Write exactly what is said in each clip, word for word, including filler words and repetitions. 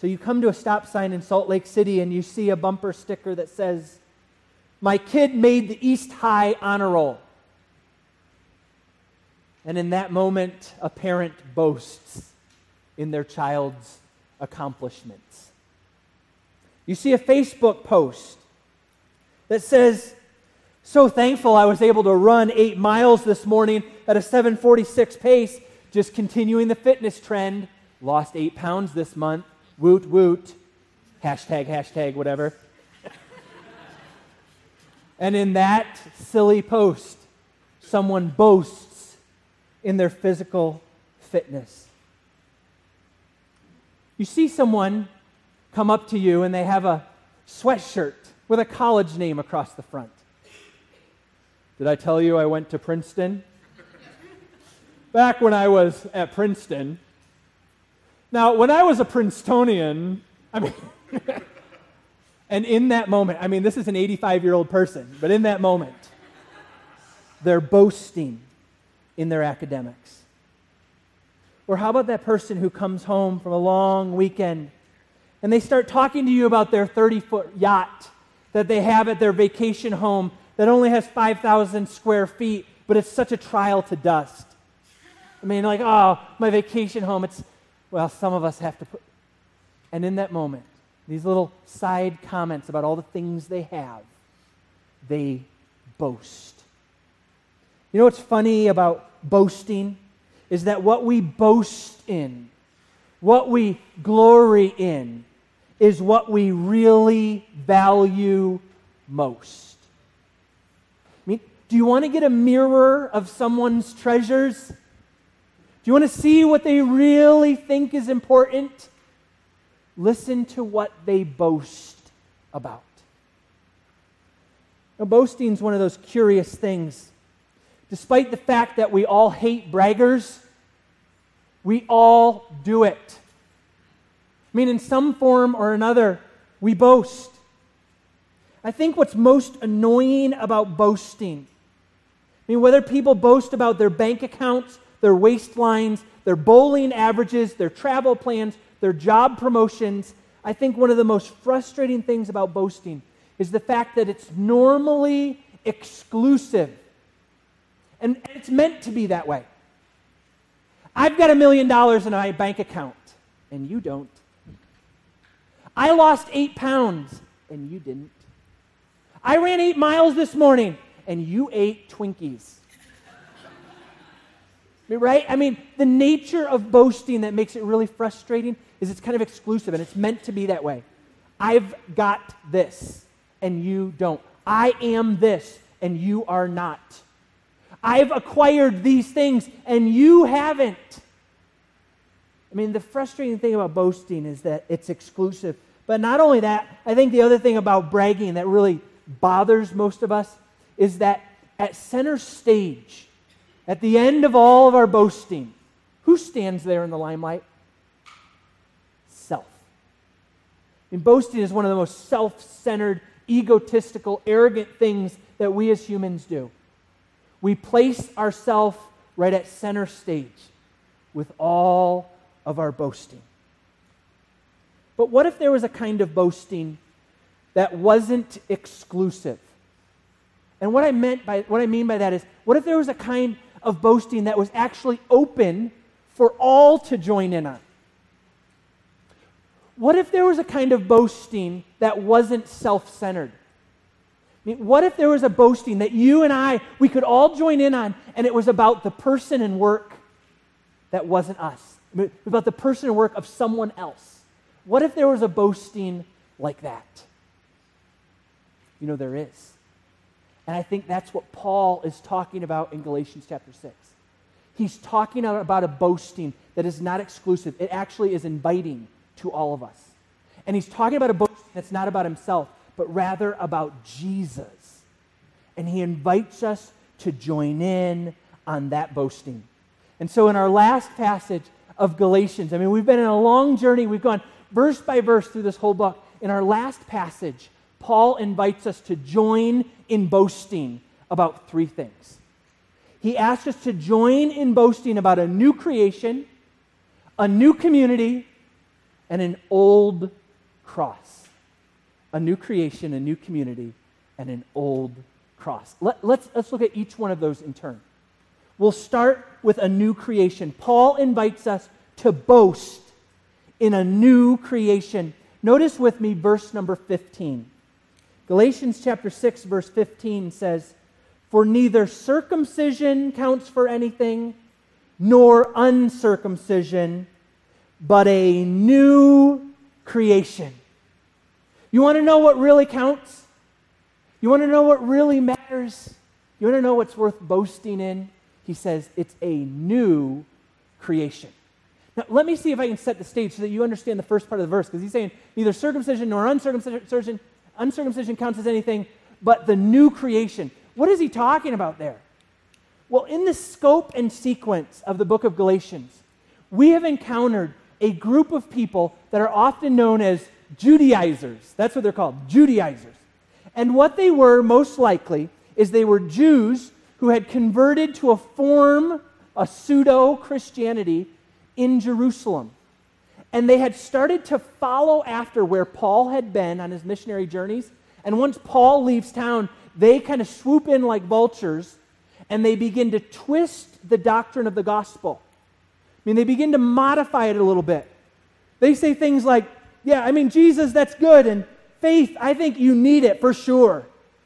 So you come to a stop sign in Salt Lake City and you see a bumper sticker that says, "My kid made the East High Honor Roll." And in that moment, a parent boasts in their child's accomplishments. You see a Facebook post that says, "So thankful I was able to run eight miles this morning at a seven forty-six pace, just continuing the fitness trend. Lost eight pounds this month. Woot, woot. Hashtag, hashtag, whatever." And in that silly post, someone boasts in their physical fitness. You see someone come up to you and they have a sweatshirt with a college name across the front. Did I tell you I went to Princeton? Back when I was at Princeton. Now, when I was a Princetonian, I mean, and in that moment, I mean, this is an eighty-five-year-old person, but in that moment, they're boasting in their academics. Or how about that person who comes home from a long weekend and they start talking to you about their thirty-foot yacht that they have at their vacation home that only has five thousand square feet, but it's such a trial to dust. I mean, like, oh, my vacation home, it's, well, some of us have to put... And in that moment, these little side comments about all the things they have, they boast. You know what's funny about boasting? Is that what we boast in, what we glory in, is what we really value most. I mean, do you want to get a mirror of someone's treasures? Do you want to see what they really think is important? Listen to what they boast about. Now, boasting is one of those curious things. Despite the fact that we all hate braggers, we all do it. I mean, in some form or another, we boast. I think what's most annoying about boasting, I mean, whether people boast about their bank accounts, their waistlines, their bowling averages, their travel plans, their job promotions, I think one of the most frustrating things about boasting is the fact that it's normally exclusive. And it's meant to be that way. I've got a million dollars in my bank account, and you don't. I lost eight pounds, and you didn't. I ran eight miles this morning, and you ate Twinkies. Right? I mean, the nature of boasting that makes it really frustrating is it's kind of exclusive, and it's meant to be that way. I've got this, and you don't. I am this, and you are not. I've acquired these things, and you haven't. I mean, the frustrating thing about boasting is that it's exclusive. But not only that, I think the other thing about bragging that really bothers most of us is that at center stage, at the end of all of our boasting, who stands there in the limelight? Self. I mean, boasting is one of the most self-centered, egotistical, arrogant things that we as humans do. We place ourselves right at center stage with all of our boasting. But what if there was a kind of boasting that wasn't exclusive? And what I meant by what I mean by that is, what if there was a kind of boasting that was actually open for all to join in on? What if there was a kind of boasting that wasn't self-centered? I mean, what if there was a boasting that you and I, we could all join in on, and it was about the person and work that wasn't us, I mean, about the person and work of someone else? What if there was a boasting like that? You know, there is. And I think that's what Paul is talking about in Galatians chapter six. He's talking about a boasting that is not exclusive. It actually is inviting to all of us. And he's talking about a boasting that's not about himself, but rather about Jesus. And he invites us to join in on that boasting. And so in our last passage of Galatians, I mean, we've been in a long journey. We've gone verse by verse through this whole book. In our last passage, Paul invites us to join in boasting about three things. He asks us to join in boasting about a new creation, a new community, and an old cross. A new creation, a new community, and an old cross. Let, let's, let's look at each one of those in turn. We'll start with a new creation. Paul invites us to boast in a new creation. Notice with me verse number fifteen. Galatians chapter six, verse fifteen says, "For neither circumcision counts for anything, nor uncircumcision, but a new creation." You want to know what really counts? You want to know what really matters? You want to know what's worth boasting in? He says it's a new creation. Now, let me see if I can set the stage so that you understand the first part of the verse, because he's saying neither circumcision nor uncircumcision, uncircumcision counts as anything, but the new creation. What is he talking about there? Well, in the scope and sequence of the book of Galatians, we have encountered a group of people that are often known as Judaizers. That's what they're called, Judaizers. And what they were, most likely, is they were Jews who had converted to a form, a pseudo-Christianity in Jerusalem. And they had started to follow after where Paul had been on his missionary journeys. And once Paul leaves town, they kind of swoop in like vultures, and they begin to twist the doctrine of the gospel. I mean, they begin to modify it a little bit. They say things like, yeah, I mean, Jesus, that's good, and faith, I think you need it for sure.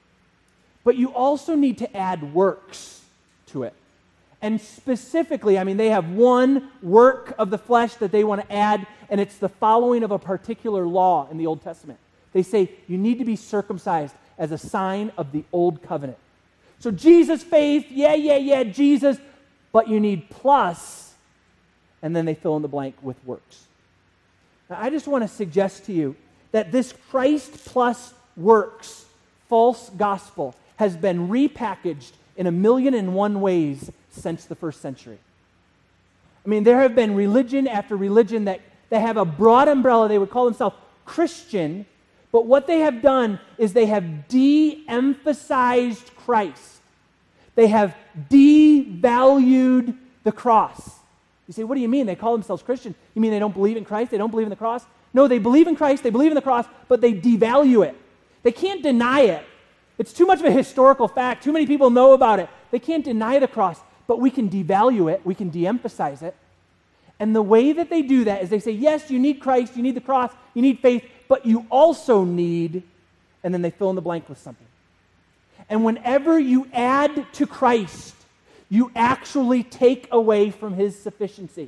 But you also need to add works to it. And specifically, I mean, they have one work of the flesh that they want to add, and it's the following of a particular law in the Old Testament. They say you need to be circumcised as a sign of the old covenant. So Jesus faith, yeah, yeah, yeah, Jesus, but you need plus, and then they fill in the blank with works. Now, I just want to suggest to you that this Christ plus works false gospel has been repackaged in a million and one ways since the first century. I mean, there have been religion after religion that, that have a broad umbrella. They would call themselves Christian, but what they have done is they have de-emphasized Christ. They have devalued the cross. You say, what do you mean? They call themselves Christian. You mean they don't believe in Christ? They don't believe in the cross? No, they believe in Christ, they believe in the cross, but they devalue it. They can't deny it. It's too much of a historical fact. Too many people know about it. They can't deny the cross, but we can devalue it. We can de-emphasize it. And the way that they do that is they say, yes, you need Christ, you need the cross, you need faith, but you also need, and then they fill in the blank with something. And whenever you add to Christ, you actually take away from his sufficiency.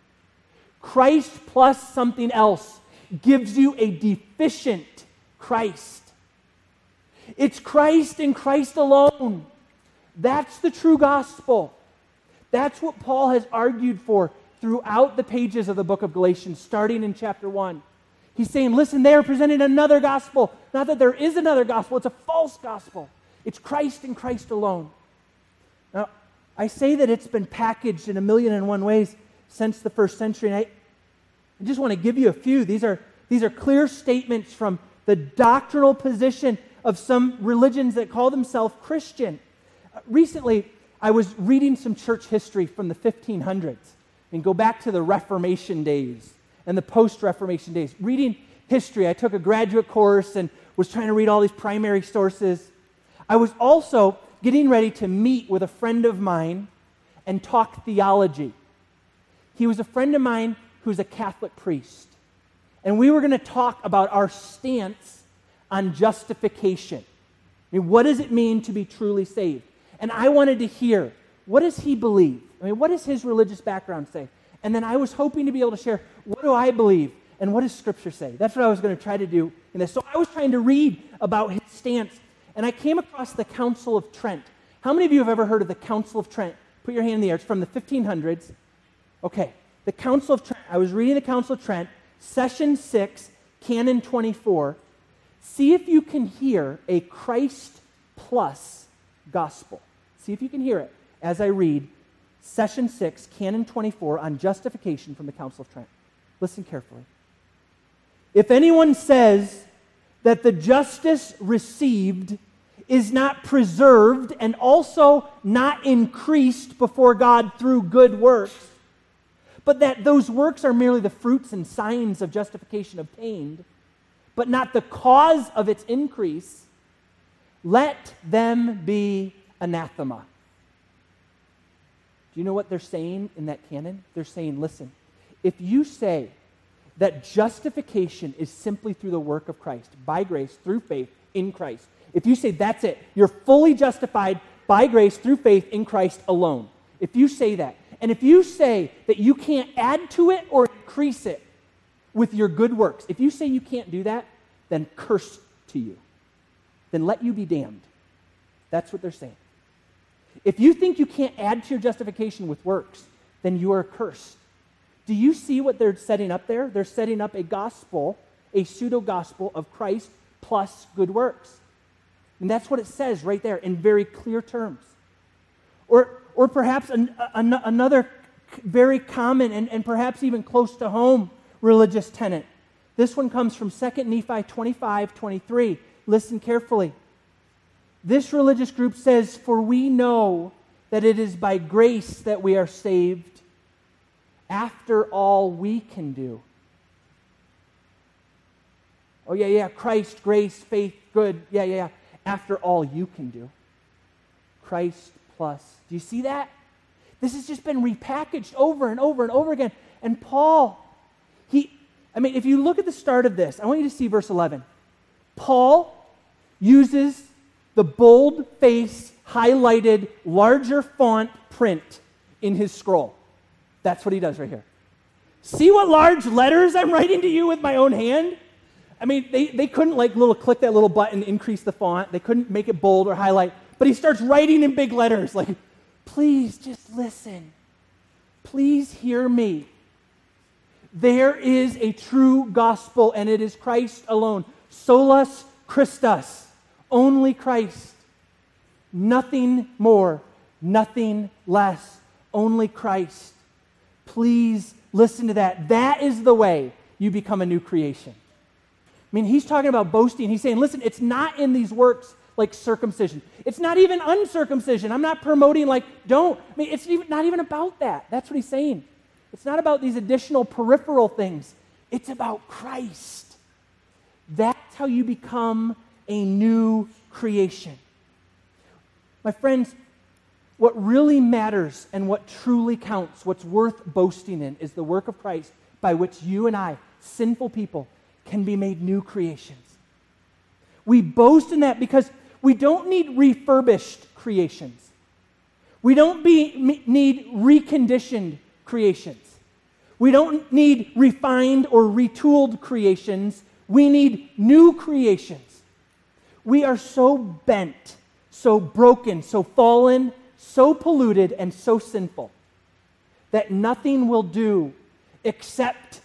Christ plus something else gives you a deficient Christ. It's Christ and Christ alone. That's the true gospel. That's what Paul has argued for throughout the pages of the book of Galatians, starting in chapter one. He's saying, listen, they are presenting another gospel. Not that there is another gospel, it's a false gospel. It's Christ and Christ alone. Now, I say that it's been packaged in a million and one ways since the first century, and I, I just want to give you a few. These are, these are clear statements from the doctrinal position of some religions that call themselves Christian. Uh, recently, I was reading some church history from the fifteen hundreds, and go back to the Reformation days and the post-Reformation days. Reading history, I took a graduate course and was trying to read all these primary sources. I was also getting ready to meet with a friend of mine and talk theology. He was a friend of mine who's a Catholic priest. And we were going to talk about our stance on justification. I mean, what does it mean to be truly saved? And I wanted to hear, what does he believe? I mean, what does his religious background say? And then I was hoping to be able to share, what do I believe? And what does Scripture say? That's what I was going to try to do in this. So I was trying to read about his stance, and I came across the Council of Trent. How many of you have ever heard of the Council of Trent? Put your hand in the air. It's from the fifteen hundreds. Okay, the Council of Trent. I was reading the Council of Trent, Session six, Canon twenty-four. See if you can hear a Christ plus gospel. See if you can hear it as I read Session six, Canon twenty-four on justification from the Council of Trent. Listen carefully. If anyone says that the justice received is not preserved and also not increased before God through good works, but that those works are merely the fruits and signs of justification obtained, but not the cause of its increase, let them be anathema. Do you know what they're saying in that canon? They're saying, listen, if you say that justification is simply through the work of Christ, by grace, through faith in Christ, if you say that's it, you're fully justified by grace through faith in Christ alone. If you say that, and if you say that you can't add to it or increase it with your good works, if you say you can't do that, then curse to you. Then let you be damned. That's what they're saying. If you think you can't add to your justification with works, then you are cursed. Do you see what they're setting up there? They're setting up a gospel, a pseudo-gospel of Christ plus good works. And that's what it says right there in very clear terms. Or, or perhaps an, an, another very common and, and perhaps even close to home religious tenet. This one comes from Second Nephi twenty-five twenty-three. Listen carefully. This religious group says, "For we know that it is by grace that we are saved, after all we can do." Oh, yeah, yeah, Christ, grace, faith, good. Yeah, yeah, yeah. After all you can do. Christ plus. Do you see that? This has just been repackaged over and over and over again. And Paul, he, I mean, if you look at the start of this, I want you to see verse eleven. Paul uses the bold face, highlighted, larger font print in his scroll. That's what he does right here. See what large letters I'm writing to you with my own hand? I mean, they, they couldn't like little click that little button, increase the font. They couldn't make it bold or highlight. But he starts writing in big letters like, please just listen. Please hear me. There is a true gospel, and it is Christ alone. Solus Christus. Only Christ. Nothing more. Nothing less. Only Christ. Please listen to that. That is the way you become a new creation. I mean, he's talking about boasting. He's saying, listen, it's not in these works like circumcision. It's not even uncircumcision. I'm not promoting like, don't. I mean, it's even, not even about that. That's what he's saying. It's not about these additional peripheral things. It's about Christ. That's how you become a new creation. My friends, what really matters and what truly counts, what's worth boasting in, is the work of Christ by which you and I, sinful people, can be made new creations. We boast in that because we don't need refurbished creations. We don't be, need reconditioned creations. We don't need refined or retooled creations. We need new creations. We are so bent, so broken, so fallen, so polluted, and so sinful that nothing will do except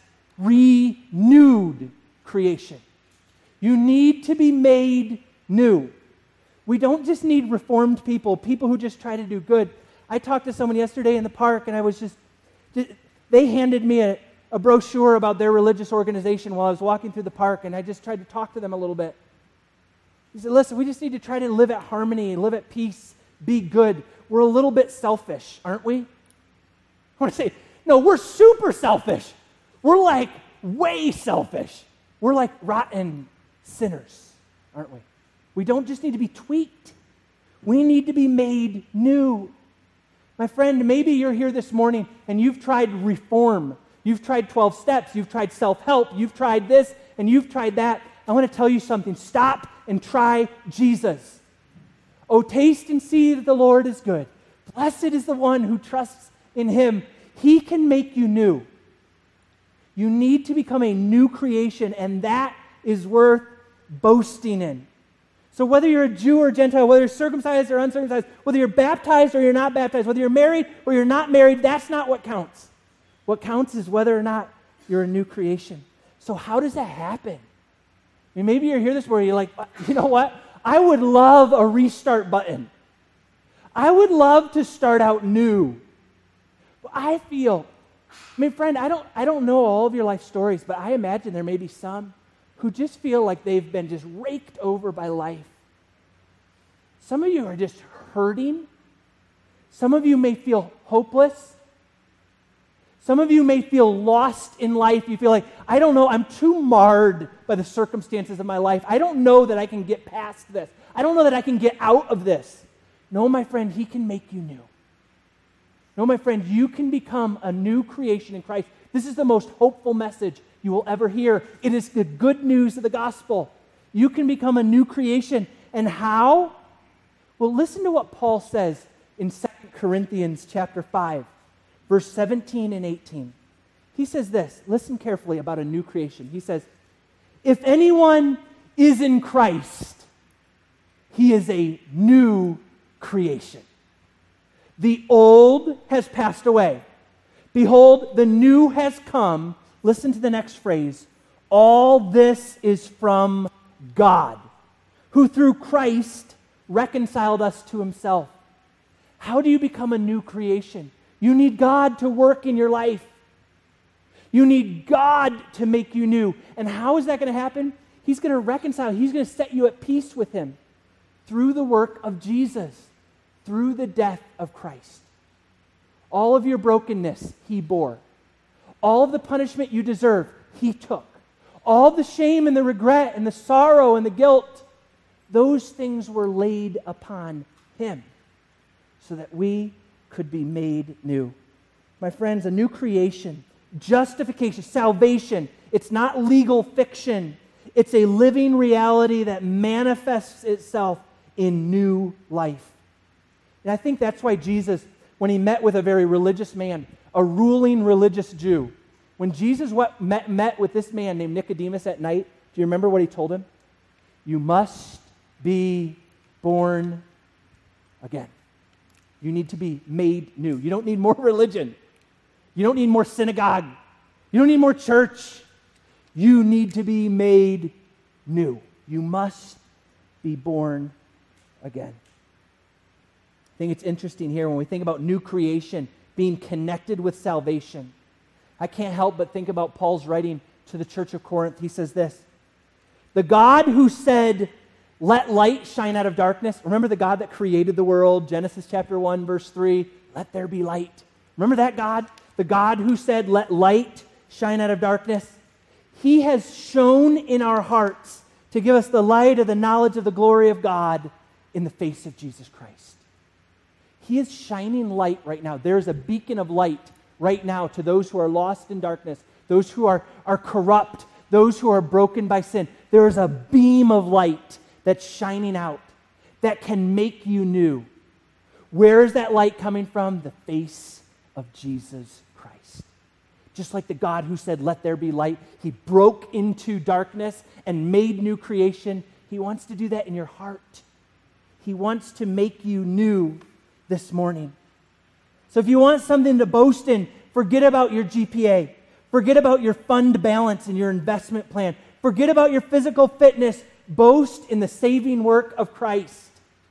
renewed creation. You need to be made new. We don't just need reformed people, people who just try to do good. I talked to someone yesterday in the park, and I was just, they handed me a, a brochure about their religious organization while I was walking through the park, and I just tried to talk to them a little bit. He said, listen, we just need to try to live at harmony, live at peace, be good. We're a little bit selfish, aren't we? I want to say, no, we're super selfish. We're like way selfish. We're like rotten sinners, aren't we? We don't just need to be tweaked. We need to be made new. My friend, maybe you're here this morning and you've tried reform. You've tried twelve steps. You've tried self-help. You've tried this and you've tried that. I want to tell you something. Stop and try Jesus. Oh, taste and see that the Lord is good. Blessed is the one who trusts in him. He can make you new. You need to become a new creation, and that is worth boasting in. So whether you're a Jew or a Gentile, whether you're circumcised or uncircumcised, whether you're baptized or you're not baptized, whether you're married or you're not married, that's not what counts. What counts is whether or not you're a new creation. So how does that happen? I mean, maybe you're here this morning, you're like, you know what? I would love a restart button. I would love to start out new. But I feel, I mean, friend, I don't, I don't know all of your life stories, but I imagine there may be some who just feel like they've been just raked over by life. Some of you are just hurting. Some of you may feel hopeless. Some of you may feel lost in life. You feel like, I don't know, I'm too marred by the circumstances of my life. I don't know that I can get past this. I don't know that I can get out of this. No, my friend, he can make you new. No, my friend, you can become a new creation in Christ. This is the most hopeful message you will ever hear. It is the good news of the gospel. You can become a new creation. And how? Well, listen to what Paul says in Second Corinthians chapter five. Verse seventeen and eighteen. He says this, listen carefully about a new creation. He says, if anyone is in Christ, he is a new creation. The old has passed away. Behold, the new has come. Listen to the next phrase. All this is from God, who through Christ reconciled us to himself. How do you become a new creation? You need God to work in your life. You need God to make you new. And how is that going to happen? He's going to reconcile. He's going to set you at peace with him through the work of Jesus, through the death of Christ. All of your brokenness, he bore. All of the punishment you deserve, he took. All the shame and the regret and the sorrow and the guilt, those things were laid upon him so that we could be made new. My friends, a new creation, justification, salvation, it's not legal fiction. It's a living reality that manifests itself in new life. And I think that's why Jesus, when he met with a very religious man, a ruling religious Jew, when Jesus met, met with this man named Nicodemus at night, do you remember what he told him? You must be born again. You need to be made new. You don't need more religion. You don't need more synagogue. You don't need more church. You need to be made new. You must be born again. I think it's interesting here when we think about new creation being connected with salvation. I can't help but think about Paul's writing to the church of Corinth. He says this, the God who said, let light shine out of darkness. Remember the God that created the world, Genesis chapter one, verse three, let there be light. Remember that God? The God who said, let light shine out of darkness. He has shone in our hearts to give us the light of the knowledge of the glory of God in the face of Jesus Christ. He is shining light right now. There is a beacon of light right now to those who are lost in darkness, those who are, are corrupt, those who are broken by sin. There is a beam of light that's shining out that can make you new. Where is that light coming from? The face of Jesus Christ. Just like the God who said, let there be light, he broke into darkness and made new creation. He wants to do that in your heart. He wants to make you new this morning. So if you want something to boast in, forget about your G P A. Forget about your fund balance and your investment plan. Forget about your physical fitness. Boast in the saving work of Christ.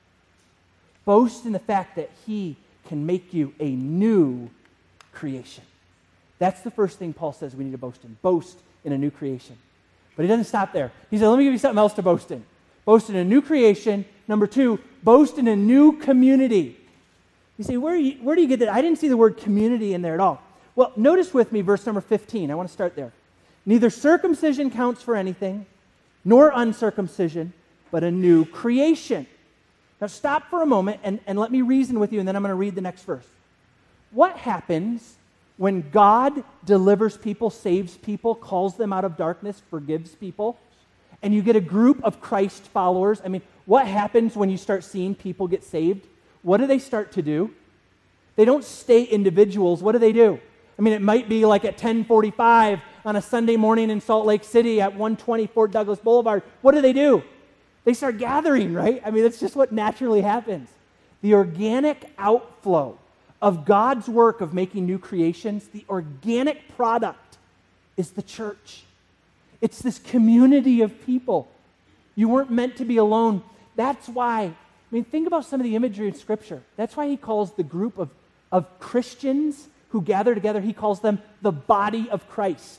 Boast in the fact that he can make you a new creation. That's the first thing Paul says we need to boast in. Boast in a new creation. But he doesn't stop there. He said, let me give you something else to boast in. Boast in a new creation. Number two, boast in a new community. You say, where, you, where do you get that? I didn't see the word community in there at all. Well, notice with me verse number fifteen. I want to start there. Neither circumcision counts for anything, nor uncircumcision, but a new creation. Now stop for a moment and, and let me reason with you, and then I'm going to read the next verse. What happens when God delivers people, saves people, calls them out of darkness, forgives people, and you get a group of Christ followers? I mean, what happens when you start seeing people get saved? What do they start to do? They don't stay individuals. What do they do? I mean, it might be like at ten forty-five on a Sunday morning in Salt Lake City at one twenty Fort Douglas Boulevard. What do they do? They start gathering, right? I mean, that's just what naturally happens. The organic outflow of God's work of making new creations, the organic product is the church. It's this community of people. You weren't meant to be alone. That's why, I mean, think about some of the imagery in Scripture. That's why he calls the group of, of Christians who gather together, he calls them the body of Christ.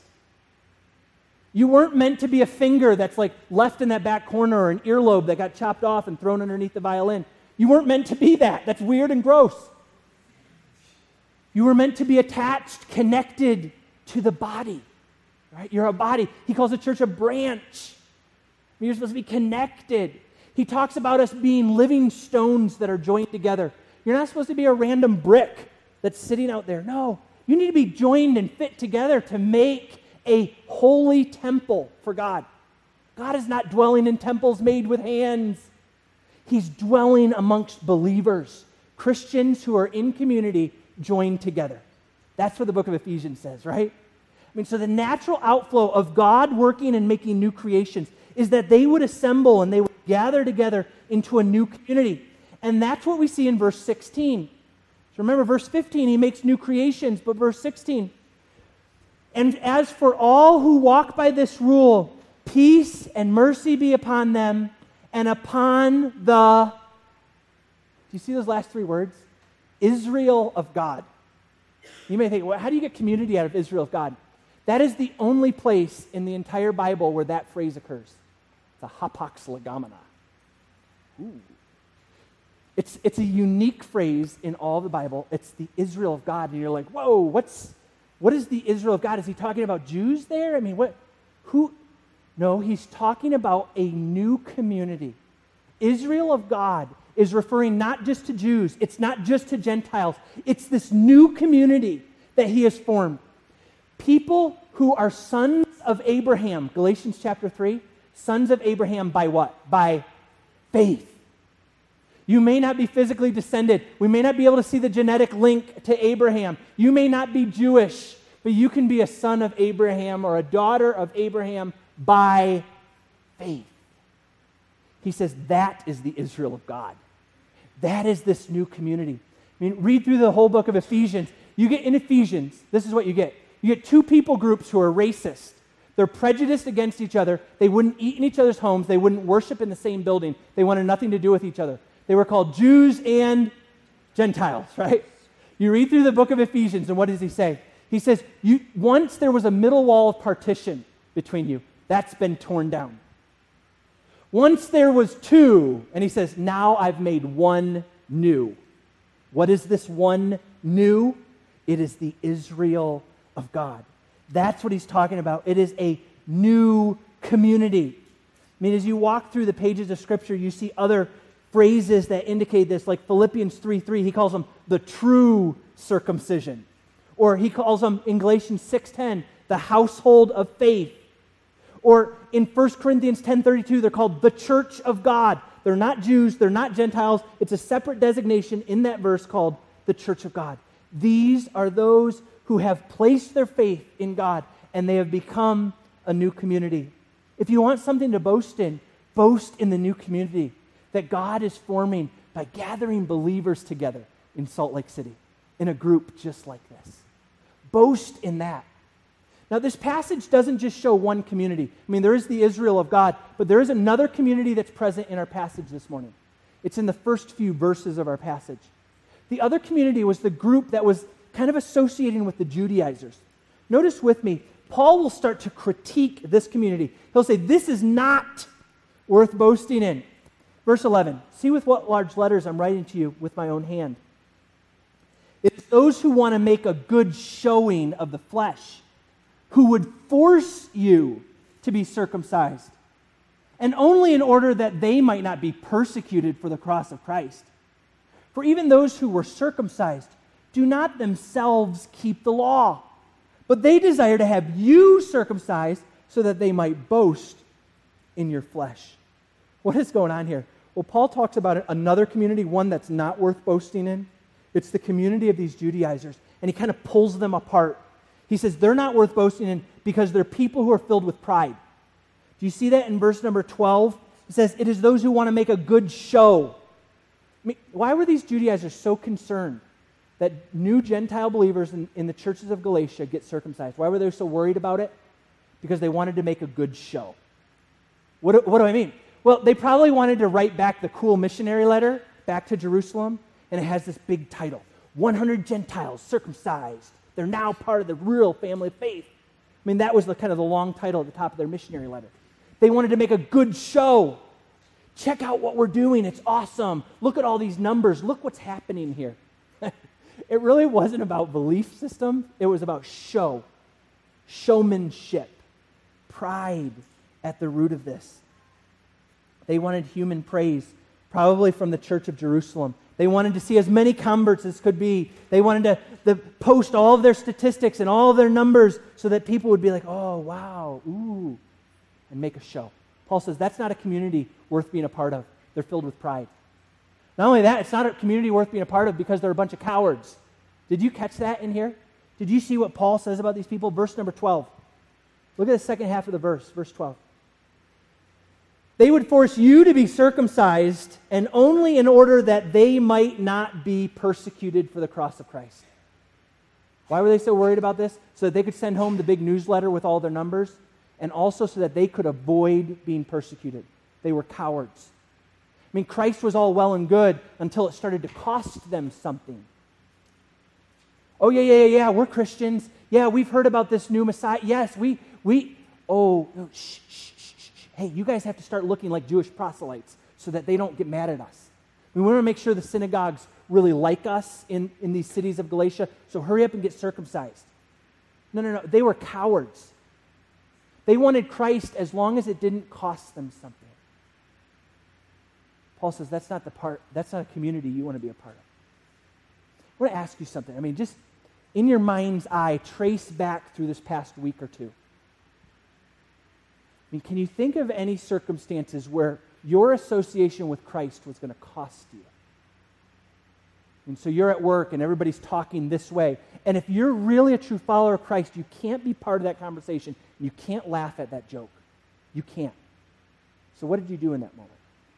You weren't meant to be a finger that's like left in that back corner or an earlobe that got chopped off and thrown underneath the violin. You weren't meant to be that. That's weird and gross. You were meant to be attached, connected to the body. Right? You're a body. He calls the church a branch. You're supposed to be connected. He talks about us being living stones that are joined together. You're not supposed to be a random brick that's sitting out there. No, you need to be joined and fit together to make a holy temple for God. God is not dwelling in temples made with hands. He's dwelling amongst believers, Christians who are in community joined together. That's what the book of Ephesians says, right? I mean, so the natural outflow of God working and making new creations is that they would assemble and they would gather together into a new community. And that's what we see in verse sixteen. So remember, verse fifteen, he makes new creations, but verse sixteen, and as for all who walk by this rule, peace and mercy be upon them and upon the, do you see those last three words? Israel of God. You may think, well, how do you get community out of Israel of God? That is the only place in the entire Bible where that phrase occurs. It's a hapax legomena. Ooh. It's, it's a unique phrase in all the Bible. It's the Israel of God. And you're like, whoa, what's, what is the Israel of God? Is he talking about Jews there? I mean, what, who? No, he's talking about a new community. Israel of God is referring not just to Jews. It's not just to Gentiles. It's this new community that he has formed. People who are sons of Abraham, Galatians chapter three, sons of Abraham by what? By faith. You may not be physically descended. We may not be able to see the genetic link to Abraham. You may not be Jewish, but you can be a son of Abraham or a daughter of Abraham by faith. He says that is the Israel of God. That is this new community. I mean, read through the whole book of Ephesians. You get in Ephesians, this is what you get. You get two people groups who are racist. They're prejudiced against each other. They wouldn't eat in each other's homes. They wouldn't worship in the same building. They wanted nothing to do with each other. They were called Jews and Gentiles, right? You read through the book of Ephesians, and what does he say? He says, you, once there was a middle wall of partition between you. That's been torn down. Once there was two, and he says, now I've made one new. What is this one new? It is the Israel of God. That's what he's talking about. It is a new community. I mean, as you walk through the pages of Scripture, you see other phrases that indicate this, like Philippians three three, he calls them the true circumcision. Or he calls them, in Galatians six ten, the household of faith. Or in First Corinthians ten thirty-two, they're called the church of God. They're not Jews, they're not Gentiles. It's a separate designation in that verse called the church of God. These are those who have placed their faith in God, and they have become a new community. If you want something to boast in, boast in the new community that God is forming by gathering believers together in Salt Lake City, in a group just like this. Boast in that. Now, this passage doesn't just show one community. I mean, there is the Israel of God, but there is another community that's present in our passage this morning. It's in the first few verses of our passage. The other community was the group that was kind of associating with the Judaizers. Notice with me, Paul will start to critique this community. He'll say, this is not worth boasting in. Verse eleven, see with what large letters I'm writing to you with my own hand. It's those who want to make a good showing of the flesh, who would force you to be circumcised, and only in order that they might not be persecuted for the cross of Christ. For even those who were circumcised do not themselves keep the law, but they desire to have you circumcised so that they might boast in your flesh. What is going on here? Well, Paul talks about another community, one that's not worth boasting in. It's the community of these Judaizers, and he kind of pulls them apart. He says they're not worth boasting in because they're people who are filled with pride. Do you see that in verse number twelve? It says, it is those who want to make a good show. I mean, why were these Judaizers so concerned that new Gentile believers in, in the churches of Galatia get circumcised? Why were they so worried about it? Because they wanted to make a good show. What do, what do I mean? Well, they probably wanted to write back the cool missionary letter back to Jerusalem, and it has this big title, one hundred Gentiles circumcised. They're now part of the real family of faith. I mean, that was the kind of the long title at the top of their missionary letter. They wanted to make a good show. Check out what we're doing. It's awesome. Look at all these numbers. Look what's happening here. It really wasn't about belief system. It was about show, showmanship, pride at the root of this. They wanted human praise, probably from the church of Jerusalem. They wanted to see as many converts as could be. They wanted to, to post all of their statistics and all of their numbers so that people would be like, oh, wow, ooh, and make a show. Paul says that's not a community worth being a part of. They're filled with pride. Not only that, it's not a community worth being a part of because they're a bunch of cowards. Did you catch that in here? Did you see what Paul says about these people? Verse number twelve. Look at the second half of the verse, verse twelve. They would force you to be circumcised, and only in order that they might not be persecuted for the cross of Christ. Why were they so worried about this? So that they could send home the big newsletter with all their numbers, and also so that they could avoid being persecuted. They were cowards. I mean, Christ was all well and good until it started to cost them something. Oh, yeah, yeah, yeah, yeah, we're Christians. Yeah, we've heard about this new Messiah. Yes, we, we, oh, no, shh, shh, shh, shh. Hey, you guys have to start looking like Jewish proselytes so that they don't get mad at us. We want to make sure the synagogues really like us in, in these cities of Galatia, so hurry up and get circumcised. No, no, no, they were cowards. They wanted Christ as long as it didn't cost them something. Paul says that's not the part, that's not a community you want to be a part of. I want to ask you something. I mean, just in your mind's eye, trace back through this past week or two. I mean, can you think of any circumstances where your association with Christ was going to cost you? And so you're at work and everybody's talking this way. And if you're really a true follower of Christ, you can't be part of that conversation. You can't laugh at that joke. You can't. So what did you do in that moment?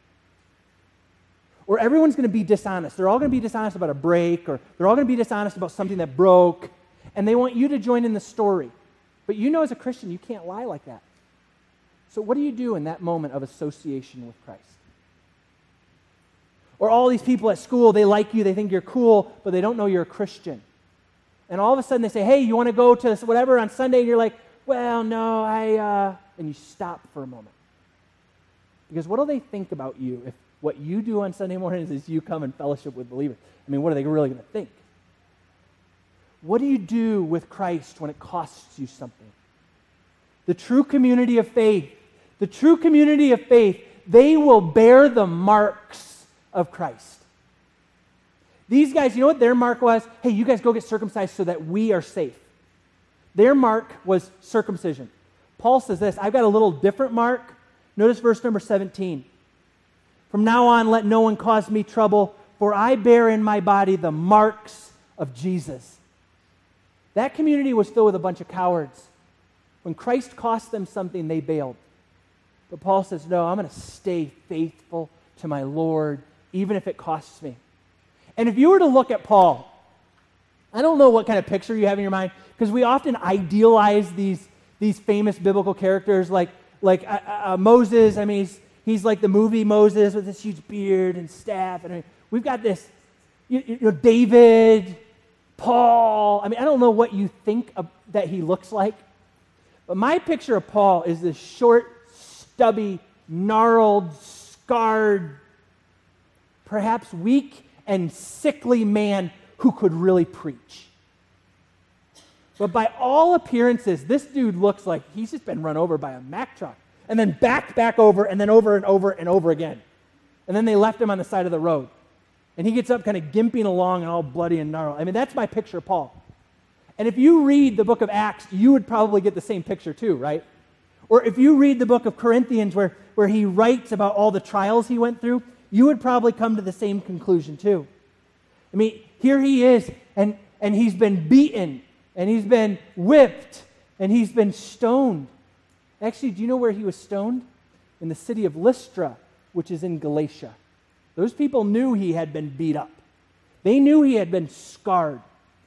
Or everyone's going to be dishonest. They're all going to be dishonest about a break, or they're all going to be dishonest about something that broke, and they want you to join in the story. But you know as a Christian, you can't lie like that. So what do you do in that moment of association with Christ? Or all these people at school, they like you, they think you're cool, but they don't know you're a Christian. And all of a sudden they say, hey, you want to go to whatever on Sunday? And you're like, well, no, I, uh, and you stop for a moment. Because what do they think about you if what you do on Sunday mornings is you come and fellowship with believers? I mean, what are they really going to think? What do you do with Christ when it costs you something? The true community of faith, the true community of faith, they will bear the marks of Christ. These guys, you know what their mark was? Hey, you guys go get circumcised so that we are safe. Their mark was circumcision. Paul says this, I've got a little different mark. Notice verse number seventeen. From now on, let no one cause me trouble, for I bear in my body the marks of Jesus. That community was filled with a bunch of cowards. When Christ cost them something, they bailed. But Paul says, no, I'm going to stay faithful to my Lord, even if it costs me. And if you were to look at Paul, I don't know what kind of picture you have in your mind, because we often idealize these, these famous biblical characters like, like uh, uh, Moses. I mean, he's, he's like the movie Moses with this huge beard and staff. And I mean, we've got this, you, you know, David, Paul. I mean, I don't know what you think of, that he looks like. But my picture of Paul is this short, stubby, gnarled, scarred, perhaps weak and sickly man who could really preach. But by all appearances, this dude looks like he's just been run over by a Mack truck and then backed back over and then over and over and over again. And then they left him on the side of the road. And he gets up kind of gimping along and all bloody and gnarled. I mean, that's my picture of Paul. And if you read the book of Acts, you would probably get the same picture too, right? Or if you read the book of Corinthians where, where he writes about all the trials he went through, you would probably come to the same conclusion too. I mean, here he is, and, and he's been beaten, and he's been whipped, and he's been stoned. Actually, do you know where he was stoned? In the city of Lystra, which is in Galatia. Those people knew he had been beat up. They knew he had been scarred.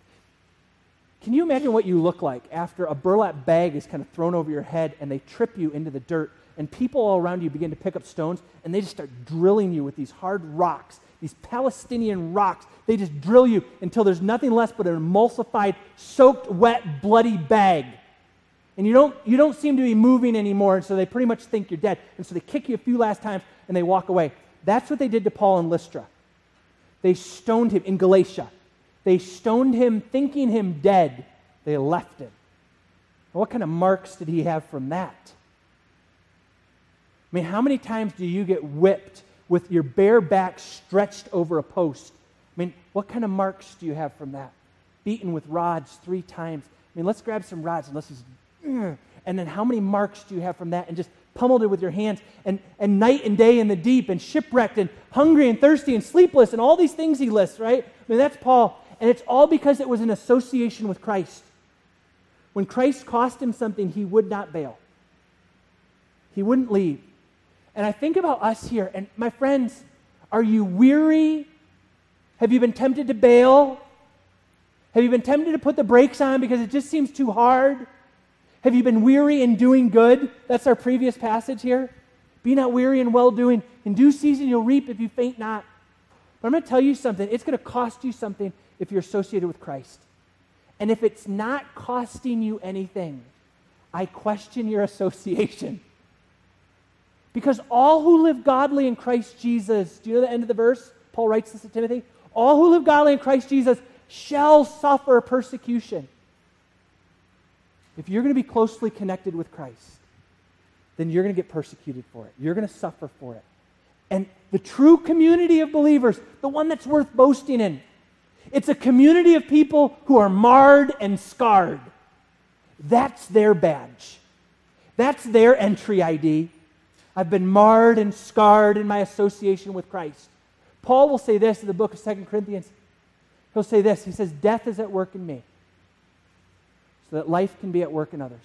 Can you imagine what you look like after a burlap bag is kind of thrown over your head and they trip you into the dirt and people all around you begin to pick up stones and they just start drilling you with these hard rocks, these Palestinian rocks. They just drill you until there's nothing less but an emulsified, soaked, wet, bloody bag. And you don't, you don't seem to be moving anymore, and so they pretty much think you're dead. And so they kick you a few last times and they walk away. That's what they did to Paul in Lystra. They stoned him in Galatia. They stoned him, thinking him dead. They left him. What kind of marks did he have from that? I mean, how many times do you get whipped with your bare back stretched over a post? I mean, what kind of marks do you have from that? Beaten with rods three times. I mean, let's grab some rods and let's just... Uh, and then how many marks do you have from that? And just pummeled it with your hands. And, and night and day in the deep and shipwrecked and hungry and thirsty and sleepless and all these things he lists, right? I mean, that's Paul. And it's all because it was an association with Christ. When Christ cost him something, he would not bail. He wouldn't leave. And I think about us here, and my friends, are you weary? Have you been tempted to bail? Have you been tempted to put the brakes on because it just seems too hard? Have you been weary in doing good? That's our previous passage here. Be not weary in well-doing. In due season you'll reap if you faint not. But I'm going to tell you something. It's going to cost you something if you're associated with Christ. And if it's not costing you anything, I question your association. Because all who live godly in Christ Jesus, do you know the end of the verse? Paul writes this to Timothy. All who live godly in Christ Jesus shall suffer persecution. If you're going to be closely connected with Christ, then you're going to get persecuted for it. You're going to suffer for it. And the true community of believers, the one that's worth boasting in, it's a community of people who are marred and scarred. That's their badge. That's their entry I D. I've been marred and scarred in my association with Christ. Paul will say this in the book of Second Corinthians. He'll say this. He says, death is at work in me so that life can be at work in others.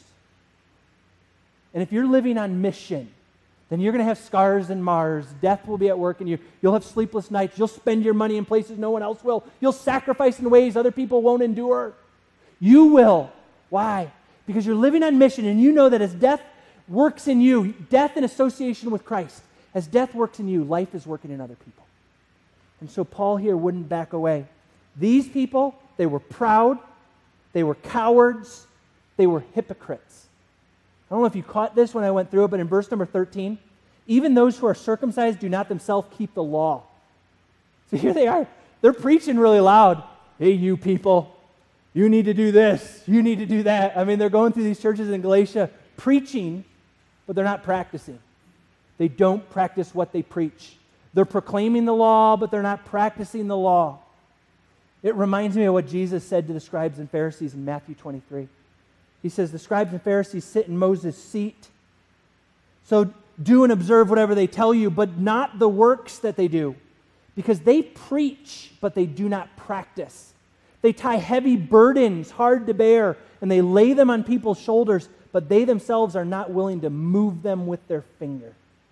And if you're living on mission, then you're going to have scars and mars. Death will be at work in you. You'll have sleepless nights. You'll spend your money in places no one else will. You'll sacrifice in ways other people won't endure. You will. Why? Because you're living on mission and you know that as death works in you, death in association with Christ, as death works in you, life is working in other people. And so Paul here wouldn't back away. These people, they were proud, they were cowards, they were hypocrites. I don't know if you caught this when I went through it, but in verse number thirteen, even those who are circumcised do not themselves keep the law. So here they are. They're preaching really loud. Hey, you people, you need to do this. You need to do that. I mean, they're going through these churches in Galatia preaching, but they're not practicing. They don't practice what they preach. They're proclaiming the law, but they're not practicing the law. It reminds me of what Jesus said to the scribes and Pharisees in Matthew twenty-three. He says, the scribes and Pharisees sit in Moses' seat. So do and observe whatever they tell you, but not the works that they do. Because they preach, but they do not practice. They tie heavy burdens, hard to bear, and they lay them on people's shoulders, but they themselves are not willing to move them with their finger.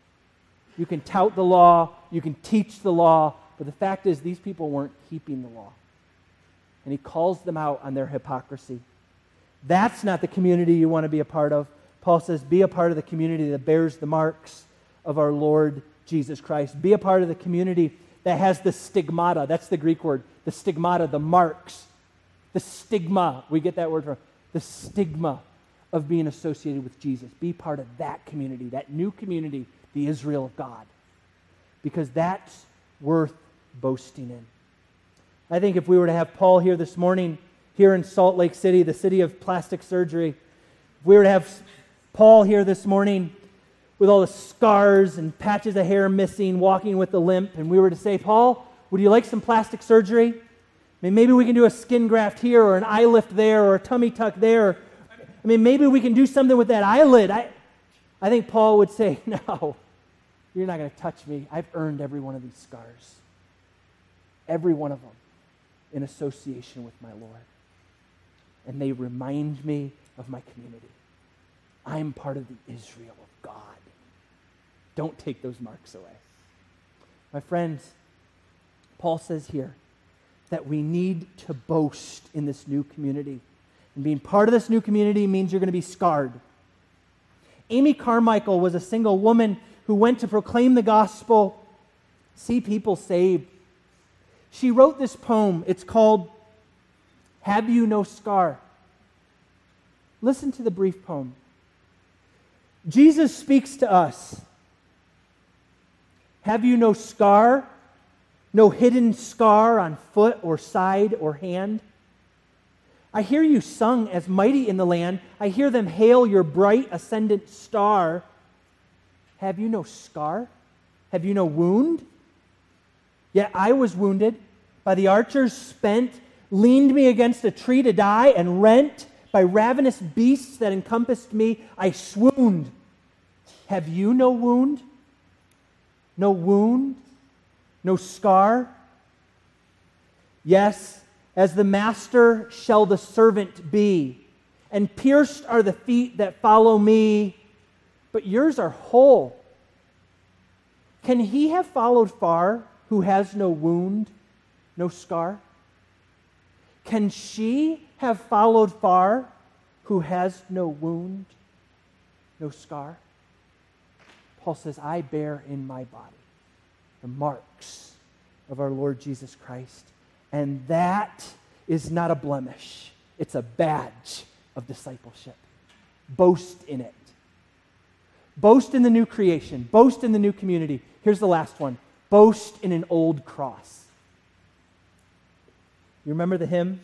You can tout the law, you can teach the law, but the fact is these people weren't keeping the law. And he calls them out on their hypocrisy. That's not the community you want to be a part of. Paul says, be a part of the community that bears the marks of our Lord Jesus Christ. Be a part of the community that has the stigmata. That's the Greek word. The stigmata, the marks. The stigma. We get that word from. The stigma of being associated with Jesus. Be part of that community, that new community, the Israel of God. Because that's worth boasting in. I think if we were to have Paul here this morning, here in Salt Lake City, the city of plastic surgery, if we were to have Paul here this morning with all the scars and patches of hair missing, walking with a limp, and we were to say, Paul, would you like some plastic surgery? I mean, maybe we can do a skin graft here or an eye lift there or a tummy tuck there. I mean, maybe we can do something with that eyelid. I, I think Paul would say, no, you're not going to touch me. I've earned every one of these scars. Every one of them in association with my Lord. And they remind me of my community. I'm part of the Israel of God. Don't take those marks away. My friends, Paul says here that we need to boast in this new community. And being part of this new community means you're going to be scarred. Amy Carmichael was a single woman who went to proclaim the gospel, see people saved. She wrote this poem. It's called Have You No Scar? Listen to the brief poem. Jesus speaks to us. Have you no scar? no hidden scar on foot or side or hand. I hear you sung as mighty in the land. I hear them hail your bright ascendant star. Have you no scar? Have you no wound? Yet I was wounded, by the archers spent, leaned me against a tree to die, and rent by ravenous beasts that encompassed me, I swooned. Have you no wound? No wound? No scar? Yes, as the master shall the servant be, and pierced are the feet that follow me, but yours are whole. Can he have followed far who has no wound, no scar? Can she have followed far who has no wound, no scar? Paul says, I bear in my body the marks of our Lord Jesus Christ. And that is not a blemish. It's a badge of discipleship. Boast in it. Boast in the new creation. Boast in the new community. Here's the last one. Boast in an old cross. You remember the hymn?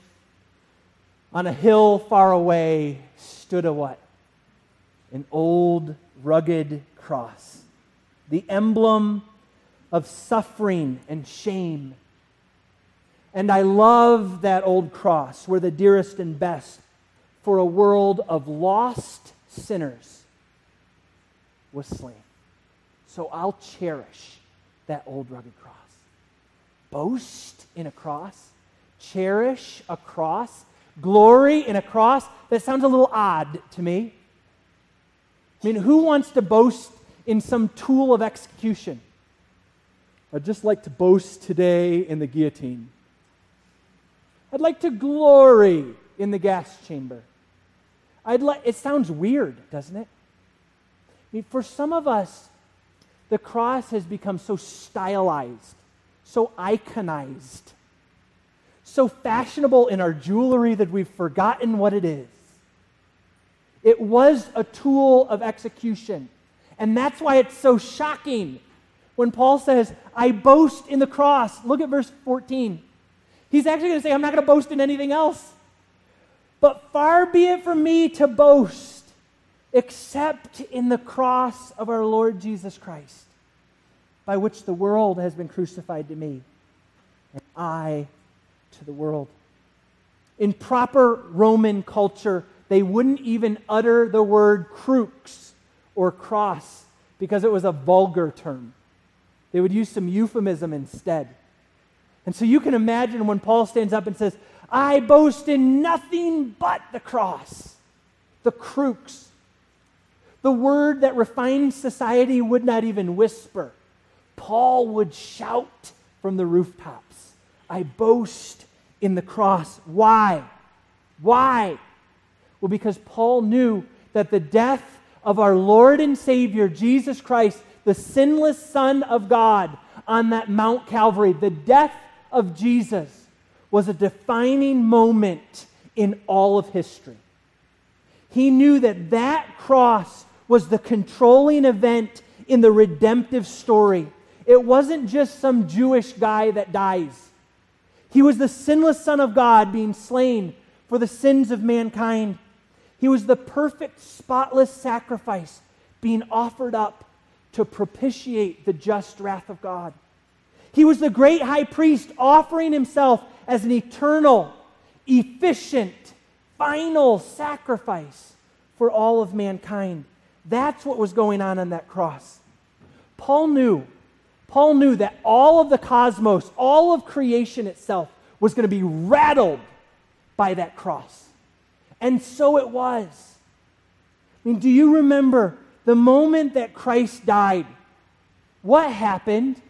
On a hill far away stood a what? An old rugged cross. The emblem of suffering and shame. And I love that old cross where the dearest and best for a world of lost sinners was slain. So I'll cherish that old rugged cross. Boast in a cross. Cherish a cross. Glory in a cross. That sounds a little odd to me. I mean, who wants to boast in some tool of execution? I'd just like to boast today in the guillotine. I'd like to glory in the gas chamber. I'd like. It sounds weird, doesn't it? I mean, for some of us, the cross has become so stylized, so iconized, so fashionable in our jewelry that we've forgotten what it is. It was a tool of execution. And that's why it's so shocking when Paul says, I boast in the cross. Look at verse fourteen. He's actually going to say, I'm not going to boast in anything else. But far be it from me to boast except in the cross of our Lord Jesus Christ, by which the world has been crucified to me, and I to the world. In proper Roman culture, they wouldn't even utter the word crux or cross because it was a vulgar term. They would use some euphemism instead. And so you can imagine when Paul stands up and says, I boast in nothing but the cross, the crux, the word that refined society would not even whisper. Paul would shout from the rooftops, I boast in the cross. Why? Why? Well, because Paul knew that the death of our Lord and Savior, Jesus Christ, the sinless Son of God, on that Mount Calvary, the death of Jesus was a defining moment in all of history. He knew that that cross was the controlling event in the redemptive story. It wasn't just some Jewish guy that dies. He was the sinless Son of God being slain for the sins of mankind. He was the perfect, spotless sacrifice being offered up to propitiate the just wrath of God. He was the great high priest offering himself as an eternal, efficient, final sacrifice for all of mankind. That's what was going on on that cross. Paul knew, Paul knew that all of the cosmos, all of creation itself was going to be rattled by that cross. And so it was. I mean, do you remember the moment that Christ died? What happened?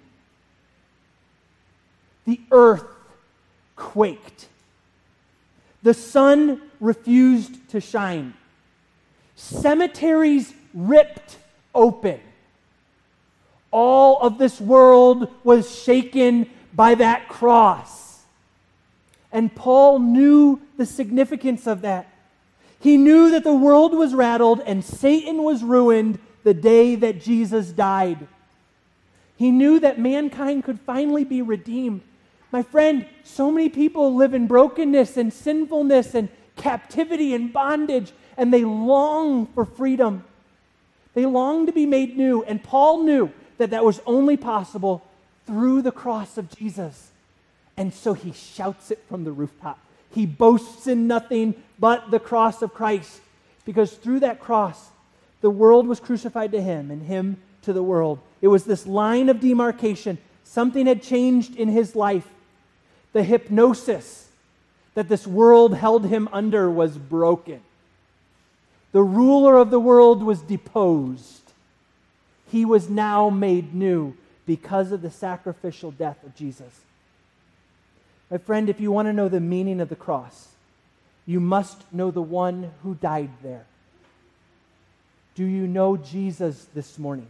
The earth quaked. The sun refused to shine. Cemeteries ripped open. All of this world was shaken by that cross. And Paul knew the significance of that. He knew that the world was rattled and Satan was ruined the day that Jesus died. He knew that mankind could finally be redeemed. My friend, so many people live in brokenness and sinfulness and captivity and bondage, and they long for freedom. They long to be made new, and Paul knew that that was only possible through the cross of Jesus. And so he shouts it from the rooftop. He boasts in nothing but the cross of Christ, because through that cross, the world was crucified to him and him to the world. It was this line of demarcation. Something had changed in his life. The hypnosis that this world held him under was broken. The ruler of the world was deposed. He was now made new because of the sacrificial death of Jesus. My friend, if you want to know the meaning of the cross, you must know the one who died there. Do you know Jesus this morning?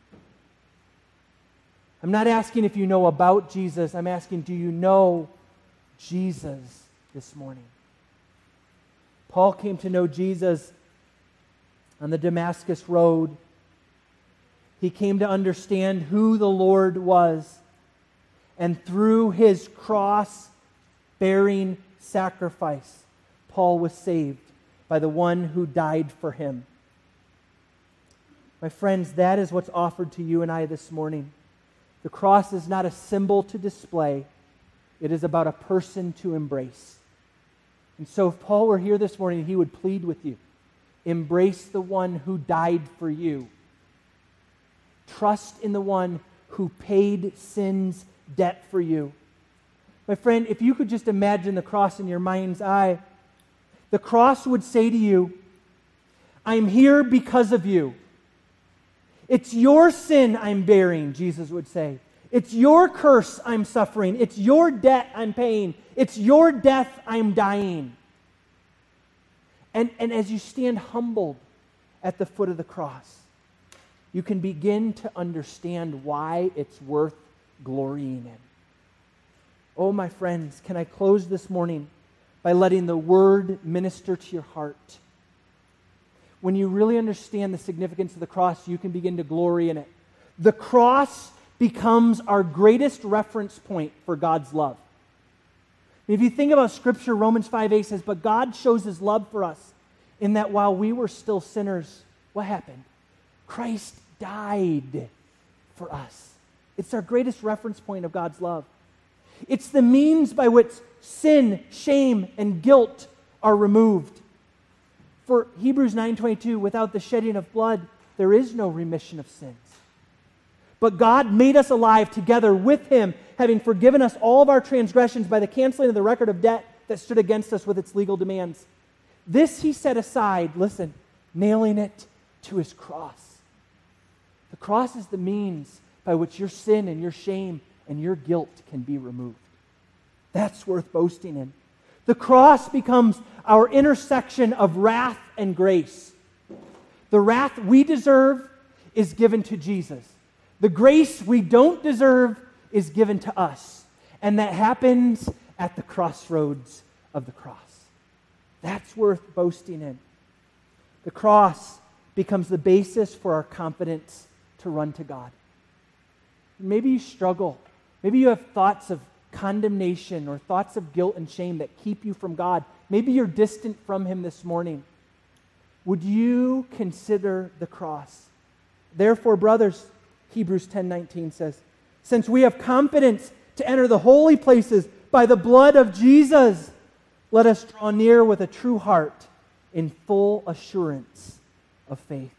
I'm not asking if you know about Jesus. I'm asking, do you know Jesus this morning? Paul came to know Jesus on the Damascus Road. He came to understand who the Lord was. And through his cross-bearing sacrifice, Paul was saved by the one who died for him. My friends, that is what's offered to you and I this morning. The cross is not a symbol to display. It is about a person to embrace. And so if Paul were here this morning, he would plead with you. Embrace the one who died for you. Trust in the one who paid sin's debt for you. My friend, if you could just imagine the cross in your mind's eye, the cross would say to you, I'm here because of you. It's your sin I'm bearing, Jesus would say. It's your curse I'm suffering. It's your debt I'm paying. It's your death I'm dying. And, and as you stand humbled at the foot of the cross, you can begin to understand why it's worth glorying in. Oh, my friends, can I close this morning by letting the Word minister to your heart? When you really understand the significance of the cross, you can begin to glory in it. The cross becomes our greatest reference point for God's love. If you think about Scripture, Romans five eight says, but God shows his love for us in that while we were still sinners, what happened? Christ died for us. It's our greatest reference point of God's love. It's the means by which sin, shame, and guilt are removed. For Hebrews nine twenty-two, without the shedding of blood, there is no remission of sins. But God made us alive together with him, having forgiven us all of our transgressions by the canceling of the record of debt that stood against us with its legal demands. This he set aside, listen, nailing it to his cross. The cross is the means by which your sin and your shame and your guilt can be removed. That's worth boasting in. The cross becomes our intersection of wrath and grace. The wrath we deserve is given to Jesus. The grace we don't deserve is given to us. And that happens at the crossroads of the cross. That's worth boasting in. The cross becomes the basis for our confidence to run to God. Maybe you struggle. Maybe you have thoughts of condemnation or thoughts of guilt and shame that keep you from God. Maybe you're distant from him this morning. Would you consider the cross? Therefore, brothers, Hebrews ten nineteen says, since we have confidence to enter the holy places by the blood of Jesus, let us draw near with a true heart in full assurance of faith.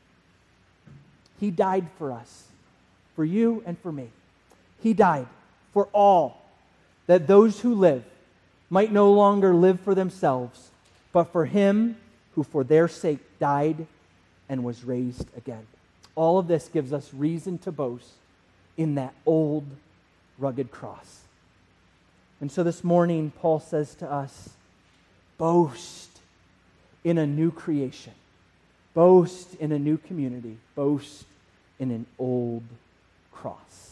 He died for us, for you and for me. He died for all, that those who live might no longer live for themselves, but for him who for their sake died and was raised again. All of this gives us reason to boast in that old, rugged cross. And so this morning, Paul says to us, boast in a new creation. Boast in a new community. Boast in an old cross.